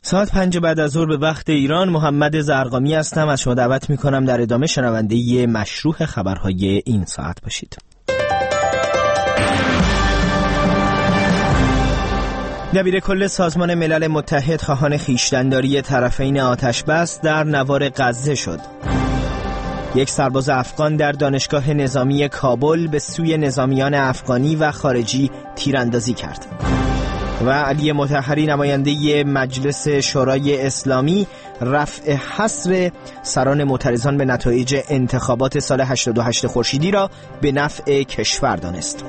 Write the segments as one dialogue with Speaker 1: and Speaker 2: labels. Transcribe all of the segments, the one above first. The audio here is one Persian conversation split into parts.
Speaker 1: ساعت 5 بعد از ظهر به وقت ایران. محمد زرقامی هستم. از شما دعوت میکنم در ادامه شنونده مشروع خبرهای این ساعت باشید. دبیر کل سازمان ملل متحد خواهان خویشتن‌داری طرفین آتش‌بس در نوار غزه شد. یک سرباز افغان در دانشگاه نظامی کابل به سوی نظامیان افغانی و خارجی تیراندازی کرد. و علی مطهری نماینده مجلس شورای اسلامی رفع حصر سران معترضان به نتایج انتخابات سال 88 خورشیدی را به نفع کشور دانست.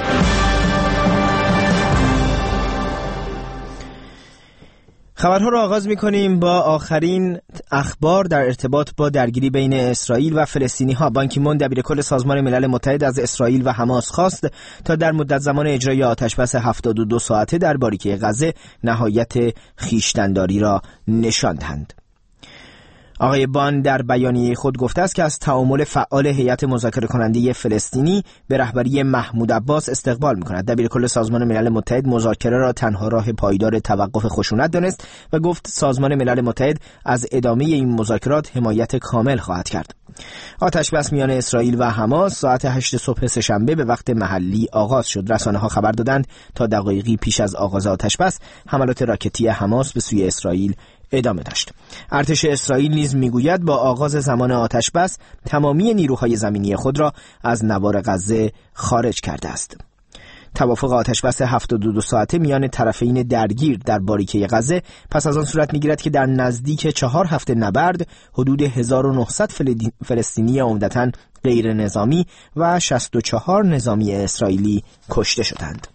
Speaker 1: خبرها را آغاز می‌کنیم با آخرین اخبار در ارتباط با درگیری بین اسرائیل و فلسطینی‌ها. بان کی مون دبیر کل سازمان ملل متحد از اسرائیل و حماس خواست تا در مدت زمان اجرای آتش‌بس 72 ساعته در باریکه غزه نهایت خویشتن‌داری را نشان دهند. آقای بان در بیانیه خود گفته است که از تعامل فعال هیئت مذاکره کننده فلسطینی به رهبری محمود عباس استقبال می‌کند. دبیر کل سازمان ملل متحد مذاکره را تنها راه پایدار توقف خشونت دانست و گفت سازمان ملل متحد از ادامه این مذاکرات حمایت کامل خواهد کرد. آتش‌بس میان اسرائیل و حماس ساعت 8 صبح سه‌شنبه به وقت محلی آغاز شد. رسانه‌ها خبر دادند تا دقایقی پیش از آغاز آتش‌بس حملات راکتی حماس به سوی اسرائیل ادامه داشت. ارتش اسرائیل نیز میگوید با آغاز زمان آتش‌بس تمامی نیروهای زمینی خود را از نوار غزه خارج کرده است. توافق آتش‌بس 72 ساعته میان طرفین درگیر در باریکه غزه پس از آن صورت میگیرد که در نزدیک 4 هفته نبرد حدود 1900 فلسطینی عمدتاً غیر نظامی و 64 نظامی اسرائیلی کشته شدند.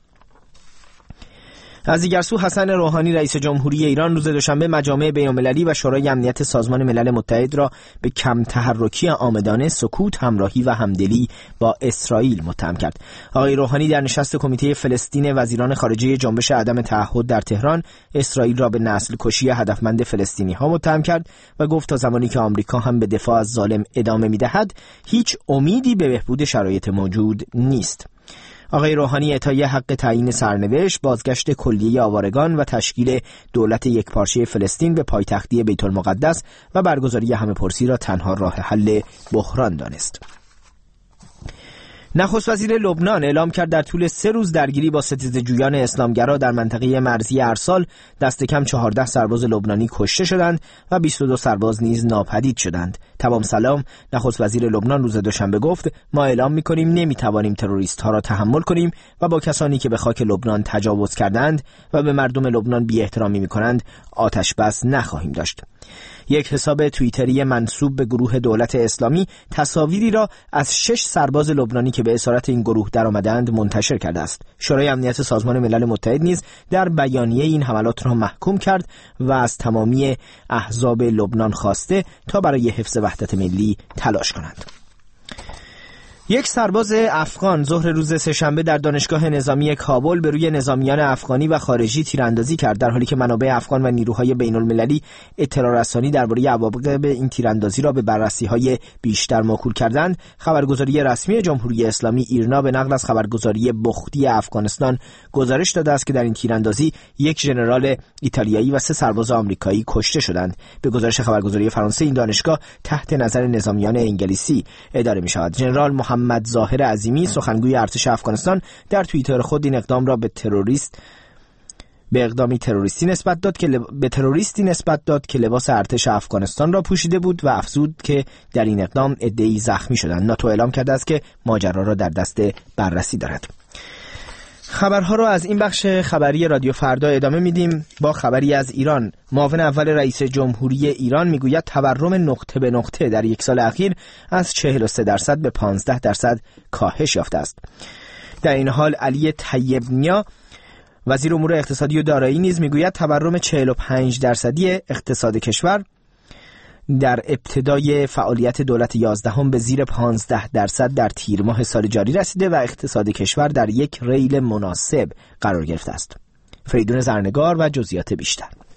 Speaker 1: از دیگر سو حسن روحانی رئیس جمهوری ایران روز دوشنبه مجامع بین‌المللی و شورای امنیت سازمان ملل متحد را به کم تحرکی عامدانه، سکوت، همراهی و همدلی با اسرائیل متهم کرد. آقای روحانی در نشست کمیته فلسطین وزیران خارجه جنبش عدم تعهد در تهران اسرائیل را به نسل کشی هدفمند فلسطینی‌ها متهم کرد و گفت تا زمانی که آمریکا هم به دفاع از ظالم ادامه می‌دهد هیچ امیدی به بهبود شرایط موجود نیست. آقای روحانی اعطای حق تعیین سرنوشت، بازگشت کلیه آوارگان و تشکیل دولت یکپارچه فلسطین به پایتختی بیت المقدس و برگزاری همه‌پرسی را تنها راه حل بحران دانست. نخست وزیر لبنان اعلام کرد در طول 3 روز درگیری با ستیزجویان اسلامگرا در منطقه مرزی ارسال دست کم 14 سرباز لبنانی کشته شدند و 22 سرباز نیز ناپدید شدند. تمام سلام نخست وزیر لبنان روز دوشنبه گفت ما اعلام می‌کنیم نمی‌توانیم تروریست‌ها را تحمل کنیم و با کسانی که به خاک لبنان تجاوز کردند و به مردم لبنان بی‌احترامی می‌کنند آتش بس نخواهیم داشت. یک حساب توییتری منسوب به گروه دولت اسلامی تصاویری را از 6 سرباز لبنانی که به اسارت این گروه درآمدند منتشر کرده است. شورای امنیت سازمان ملل متحد نیز در بیانیه این حملات را محکوم کرد و از تمامی احزاب لبنان خواسته تا برای حفظ وحدت ملی تلاش کنند. یک سرباز افغان ظهر روز سه‌شنبه در دانشگاه نظامی کابل به روی نظامیان افغانی و خارجی تیراندازی کرد، در حالی که منابع افغان و نیروهای بین‌المللی اطلاع رسانی درباره عواقب این تیراندازی را به بررسی‌های بیشتر موکول کردند. خبرگزاری رسمی جمهوری اسلامی ایرنا به نقل از خبرگزاری بختی افغانستان گزارش داده است که در این تیراندازی یک ژنرال ایتالیایی و 3 سرباز آمریکایی کشته شدند. به گزارش خبرگزاری فرانسه این دانشگاه تحت نظر نظامیان انگلیسی اداره می‌شود. ژنرال محمد ظاهر عظیمی سخنگوی ارتش افغانستان در توییتر خود این اقدام را به اقدامی تروریستی نسبت داد که لباس ارتش افغانستان را پوشیده بود و افزود که در این اقدام عده‌ای زخمی شدند. ناتو اعلام کرده است که ماجرا را در دست بررسی دارد. خبرها را از این بخش خبری رادیو فردا ادامه میدیم با خبری از ایران. معاون اول رئیس جمهوری ایران میگوید تورم نقطه به نقطه در یک سال اخیر از 43% به 15% کاهش یافته است. در این حال علی طیب نیا وزیر امور اقتصادی و دارایی نیز میگوید تورم 45% اقتصاد کشور در ابتدای فعالیت دولت 11 به زیر 15% در تیر ماه سال جاری رسیده و اقتصاد کشور در یک ریل مناسب قرار گرفته است. فریدون زرنگار و جزئیات بیشتر.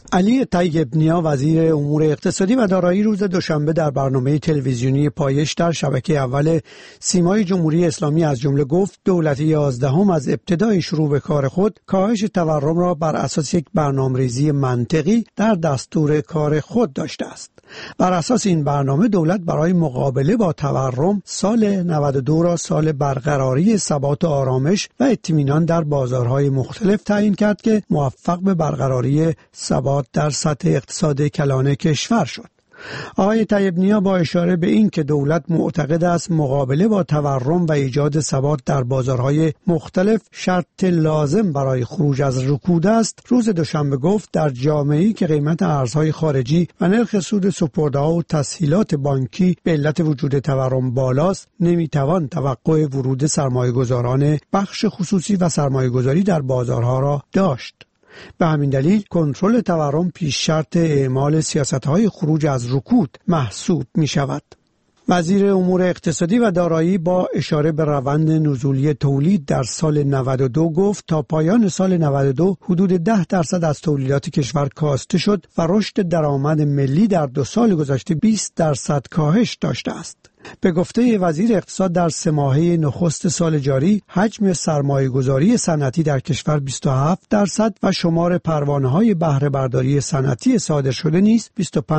Speaker 2: علی طیب نیا وزیر امور اقتصادی و دارایی روز دوشنبه در برنامه تلویزیونی پایش در شبکه اول سیمای جمهوری اسلامی از جمله گفت دولت 11 از ابتدای شروع به کار خود کاهش تورم را بر اساس یک برنامه‌ریزی منطقی در دستور کار خود داشته است. بر اساس این برنامه دولت برای مقابله با تورم سال 92 را سال برقراری ثبات و آرامش و اطمینان در بازارهای مختلف تعیین کرد که موفق به برقراری ثبات در سطح اقتصاد کلان کشور شد. آقای طیب نیا با اشاره به این که دولت معتقد است مقابله با تورم و ایجاد ثبات در بازارهای مختلف شرط لازم برای خروج از رکود است، روز دوشنبه گفت در جامعه‌ای که قیمت ارزهای خارجی و نرخ سود سپرده‌ها و تسهیلات بانکی به علت وجود تورم بالاست، نمیتوان توقع ورود سرمایه‌گذاران بخش خصوصی و سرمایه‌گذاری در بازارها را داشت. به همین دلیل کنترل تورم پیش شرط اعمال سیاست‌های خروج از رکود محسوب می‌شود. وزیر امور اقتصادی و دارایی با اشاره به روند نزولی تولید در سال 92 گفت تا پایان سال 92 حدود 10% از تولیدات کشور کاسته شد و رشد درآمد ملی در 2 سال گذشته 20% کاهش داشته است. به گفته وزیر اقتصاد در 3 ماهه نخست سال جاری حجم سرمایه‌گذاری صنعتی در کشور 27% و شمار پروانه‌های بهره برداری صنعتی صادر شده نیز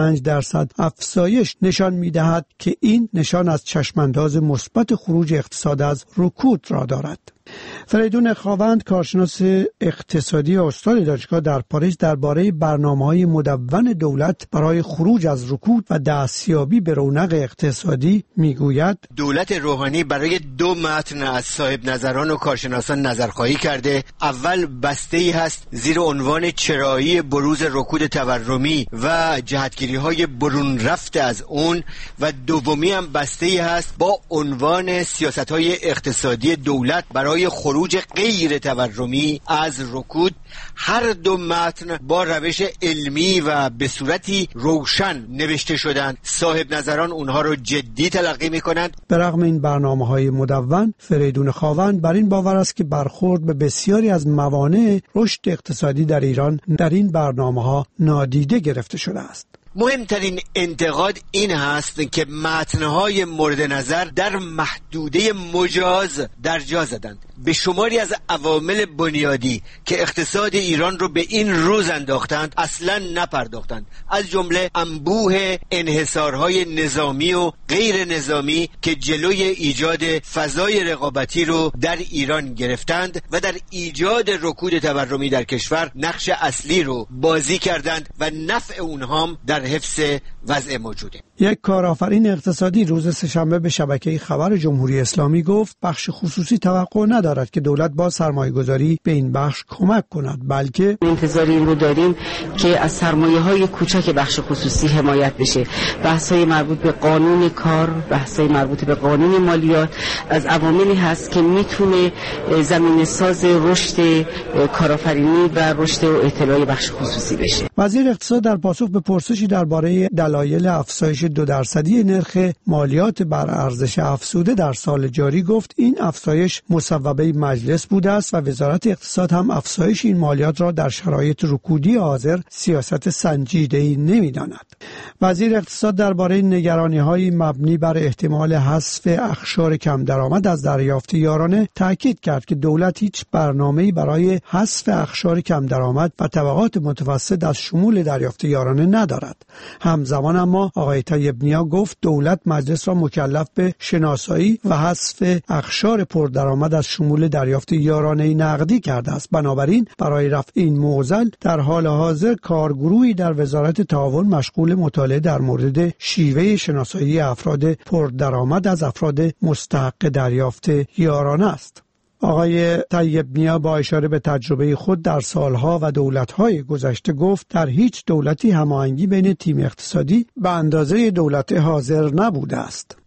Speaker 2: 25% افزایش نشان می‌دهد که این نشان از چشمانداز مثبت خروج اقتصاد از رکود را دارد. فریدون خاوند کارشناس اقتصادی و استاد دانشگاه در پاریس درباره برنامه‌های مدون دولت برای خروج از رکود و دستیابی به رونق اقتصادی میگوید
Speaker 3: دولت روحانی برای 2 متن از صاحب نظران و کارشناسان نظرخواهی کرده. اول بسته‌ای هست زیر عنوان چرایی بروز رکود تورمی و جهتگیری‌های برون رفته از اون و دومی هم بسته‌ای هست با عنوان سیاست‌های اقتصادی دولت برای خروج غیر تورمی از رکود. هر 2 متن با روش علمی و به صورتی روشن نوشته شدند. صاحب نظران اونها رو جدی تلقی می‌کنند.
Speaker 2: به رغم این برنامه‌های مدون، فریدون خاوند بر این باور است که برخورد به بسیاری از موانع رشد اقتصادی در ایران در این برنامه‌ها نادیده گرفته شده است.
Speaker 3: مهمترین انتقاد این هست که متن‌های مورد نظر در محدوده مجاز در جا زدند. به شماری از عوامل بنیادی که اقتصاد ایران رو به این روز انداختند اصلاً نپرداختند، از جمله انبوه انحصارهای نظامی و غیر نظامی که جلوی ایجاد فضای رقابتی رو در ایران گرفتند و در ایجاد رکود تورمی در کشور نقش اصلی رو بازی کردند و نفع اونهام در حفظ وضع موجوده.
Speaker 2: یک کارآفرین اقتصادی روز سه‌شنبه به شبکه خبر جمهوری اسلامی گفت بخش خصوصی توقع ندارد که دولت با سرمایه‌گذاری به این بخش کمک کند، بلکه
Speaker 4: انتظار این رو داریم که از سرمایه‌های کوچک بخش خصوصی حمایت بشه. بحث‌های مربوط به قانون کار، بحث‌های مربوط به قانون مالیات از عواملی هست که میتونه زمینه‌ساز رشد کارآفرینی و رشد و اطلاع بخش خصوصی بشه.
Speaker 2: وزیر اقتصاد در پاسخ به پرسشی درباره دلایل افزایش 2% نرخ مالیات بر ارزش افزوده در سال جاری گفت این افزایش مصوبه مجلس بوده است و وزارت اقتصاد هم افزایش این مالیات را در شرایط رکودی حاضر سیاست سنجیده‌ای نمی‌داند. وزیر اقتصاد درباره نگرانی‌های مبنی بر احتمال حذف اخشار کم درآمد از دریافت یارانه تاکید کرد که دولت هیچ برنامه‌ای برای حذف اخشار کم درآمد و طبقات متوسط از شمول دریافت یارانه ندارد. همزمان اما آقای طیب نیا گفت دولت مجلس را مکلف به شناسایی و حذف اخشار پردرآمد از شمول دریافت یارانه نقدی کرده است. بنابراین برای رفع این معضل در حال حاضر کارگروهی در وزارت تعاون مشغول مطالعه در مورد شیوه شناسایی افراد پردرآمد از افراد مستحق دریافت یارانه است. آقای طیب نیا با اشاره به تجربه خود در سالها و دولت‌های گذشته گفت در هیچ دولتی هماهنگی بین تیم اقتصادی به اندازه دولت حاضر نبوده است.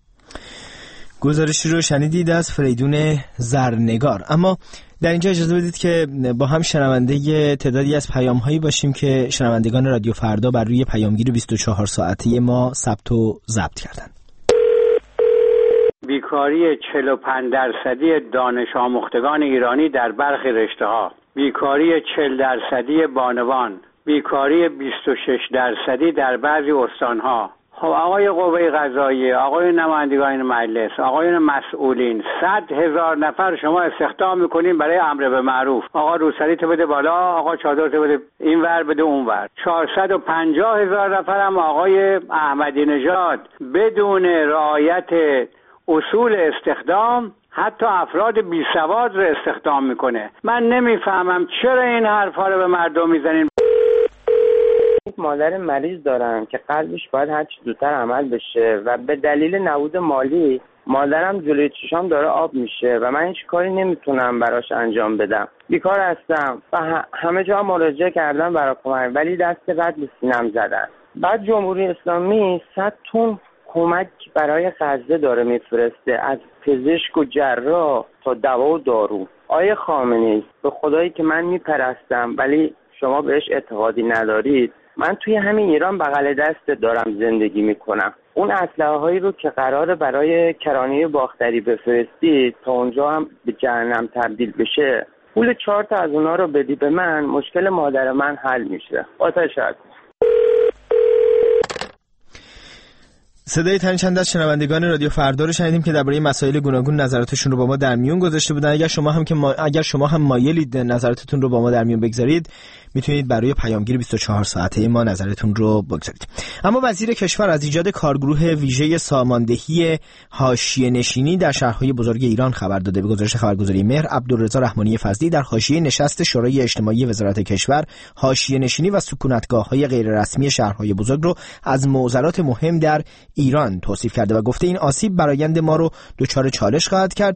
Speaker 1: گزارشی رو شنیدید از فریدون زرنگار. اما در اینجا اجازه بدید که با هم شنونده تعدادی از پیام‌هایی باشیم که شنوندگان رادیو فردا بر روی پیامگیر 24 ساعته ما ثبت و ضبط کردند.
Speaker 5: بیکاری 45% دانش آموختگان ایرانی در برخی رشته‌ها، بیکاری 40% بانوان، بیکاری 26% در بعضی استانها. خب آقای قوه قضاییه، آقای نمایندگان مجلس، آقایون مسئولین، 100,000 نفر شما استخدام میکنین برای امر به معروف. آقا روسریت بده بالا، آقا چادرت بده این ور بده اون ور. 450,000 نفر هم آقای احمدی نژاد بدون رعایت اصول استخدام حتی افراد بی سواد رو استخدام میکنه. من نمیفهمم چرا این حرفا رو به مردم میزنین.
Speaker 6: مادر مریض دارم که قلبش باید هر چه زودتر عمل بشه و به دلیل نبود مالی مادرم جلوی چشام داره آب میشه و من هیچ کاری نمیتونم براش انجام بدم. بیکار هستم و همه جا مراجعه کردم برای کمک ولی دست رد به سینم زدن. بعد جمهوری اسلامی 100 تن کمک برای غزه داره میفرسته، از پزشک و جراح تا دوا و دارو. آیه خامنه‌ای، به خدایی که من میپرستم ولی شما بهش اعتقادی ندارید، من توی همین ایران بغل دست دارم زندگی میکنم. اون اسلحه هایی رو که قراره برای کرانه باختری بفرستید تا اونجا هم به جهنم تبدیل بشه، پول 4 تا از اونا رو بدی به من، مشکل مادر من حل میشه. آتشد.
Speaker 1: صدای تنی چند از شنوندگان رادیو فردا رو شنیدیم که درباره مسائل گوناگون نظراتشون رو با ما در میون گذاشته بودن. اگر شما هم مایلید نظراتتون رو با ما در میون بگذارید، میتونید برای پیامگیر 24 ساعته ما نظرتون رو بگذارید. اما وزیر کشور از ایجاد کارگروه ویژه ساماندهی حاشیه نشینی در شهرهای بزرگ ایران خبر داده. به گزارش خبرگزاری مهر، عبدالرضا رحمانی فضلی در حاشیه نشست شورای اجتماعی وزارت کشور حاشیه نشینی و سکونتگاه‌های غیر رسمی شهرهای بزرگ رو از معضلات مهم در ایران توصیف کرده و گفته این آسیب برآیند ما رو دچار چالش خواهد کرد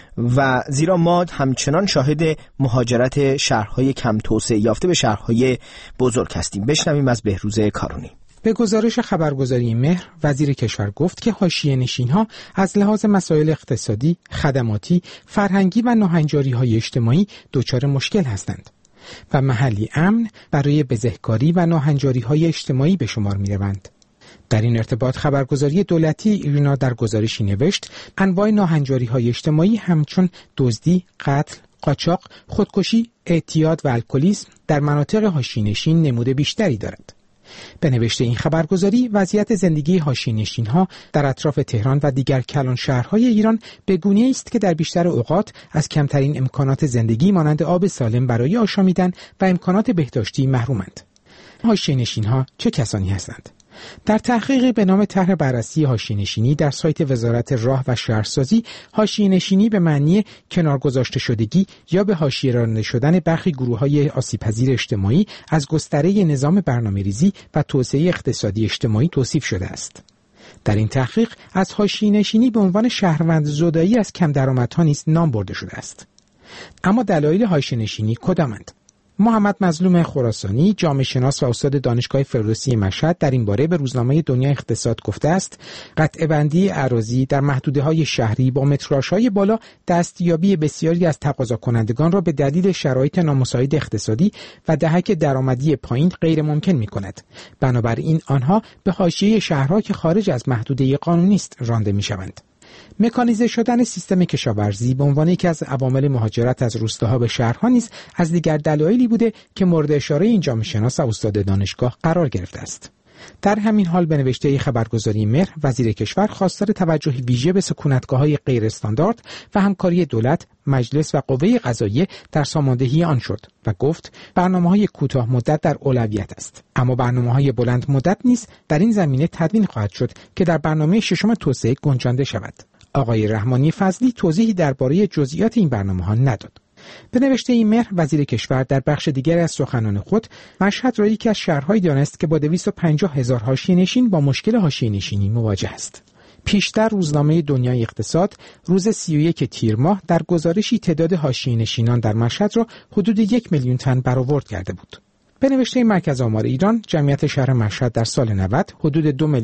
Speaker 1: و زیرا ما همچنان شاهد مهاجرت شهرهای کم توسعه یافته به شهرهای بزرگ هستیم. بشنویم از بهروز کارونی.
Speaker 7: به گزارش خبرگزاری مهر، وزیر کشور گفت که حاشیه نشین‌ها از لحاظ مسائل اقتصادی، خدماتی، فرهنگی و ناهنجاری‌های اجتماعی دچار مشکل هستند و محلی امن برای بزهکاری و ناهنجاری‌های اجتماعی به شمار می‌روند. در این ارتباط خبرگزاری دولتی ایرنا در گزارشی نوشت انواع ناهنجاری‌های اجتماعی همچون دزدی، قتل، قاچاق، خودکشی، اعتیاد و الکلیسم در مناطق حاشیه‌نشین نمود بیشتری دارد. به نوشته این خبرگزاری وضعیت زندگی حاشیه‌نشین‌ها در اطراف تهران و دیگر کلان شهرهای ایران به گونه‌ای است که در بیشتر اوقات از کمترین امکانات زندگی مانند آب سالم برای آشامیدن و امکانات بهداشتی محرومند. حاشیه‌نشین‌ها چه کسانی هستند؟ در تحقیقی به نام طرح بررسی حاشیه‌نشینی در سایت وزارت راه و شهرسازی، حاشیه‌نشینی به معنی کنار گذاشته شدگی یا به حاشیه رانده شدن برخی گروه‌های آسیب‌پذیر اجتماعی از گستره نظام برنامه‌ریزی و توسعه اقتصادی اجتماعی توصیف شده است. در این تحقیق از حاشیه‌نشینی به عنوان شهروند زدایی از کم درآمدها نیز نام برده شده است. اما دلایل حاشیه‌نشینی کدامند؟ محمد مظلوم خراسانی، جامعه شناس و استاد دانشگاه فردوسی مشهد، در این باره به روزنامه دنیا اقتصاد گفته است قطع بندی اراضی در محدوده‌های شهری با متراژهای بالا دستیابی بسیاری از تقاضا کنندگان را به دلیل شرایط نامساعد اقتصادی و دهک درآمدی پایین غیر ممکن می‌کند. بنابراین آنها به حاشیه شهرها که خارج از محدوده قانونی است رانده می‌شوند. مکانیزه شدن سیستم کشاورزی به عنوان یکی از عوامل مهاجرت از روستاها به شهرها نیز از دیگر دلایلی بوده که مورد اشاره این جامعه شناس و استاد دانشگاه قرار گرفته است. در همین حال به نوشته خبرگزاری مهر، وزیر کشور خواستار توجه ویژه به سکونتگاه‌های غیر استاندارد و همکاری دولت، مجلس و قوه قضاییه در ساماندهی آن شد و گفت برنامه‌های کوتاه مدت در اولویت است، اما برنامه‌های بلند مدت نیز در این زمینه تدوین خواهد شد که در برنامه ششم توسعه گنجانده شود. آقای رحمانی فضلی توضیحی درباره جزئیات این برنامه‌ها نداد. به نوشته این مهر، وزیر کشور در بخش دیگر از سخنان خود مشهد را یکی از شهرهایی دانست که با 250,000 حاشیه‌نشین با مشکل حاشیه‌نشینی مواجه است. پیشتر روزنامه دنیای اقتصاد روز 31 تیر ماه در گزارشی تعداد حاشیه‌نشینان در مشهد را حدود 1 میلیون تن برآورد کرده بود. به نوشته مرکز آمار ایران، جمعیت شهر مشهد در سال 90 حدود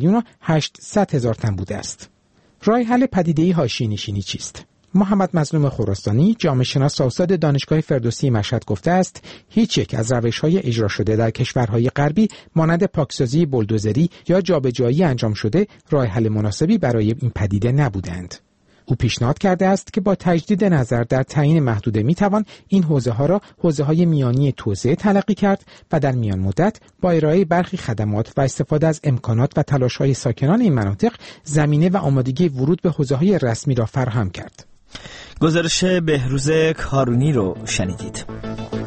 Speaker 7: 2,800,000 تن بوده است. راه حل پدیده حاشیه‌نشینی چیست؟ محمد مظلوم خراسانی، جامعه شناس و استاد دانشگاه فردوسی مشهد گفته است هیچ یک از روش‌های اجرا شده در کشورهای غربی مانند پاکسازی بولدوزری یا جابجایی انجام شده راه حل مناسبی برای این پدیده نبودند. او پیشنهاد کرده است که با تجدید نظر در تعیین محدوده میتوان این حوزه‌ها را حوزه‌های میانی توسعه تلقی کرد و در میان مدت با ارائه برخی خدمات و استفاده از امکانات و تلاش‌های ساکنان این مناطق زمینه و آمادگی ورود به حوزه‌های رسمی را فراهم کرد.
Speaker 1: گزارش بهروز کارونی رو شنیدید.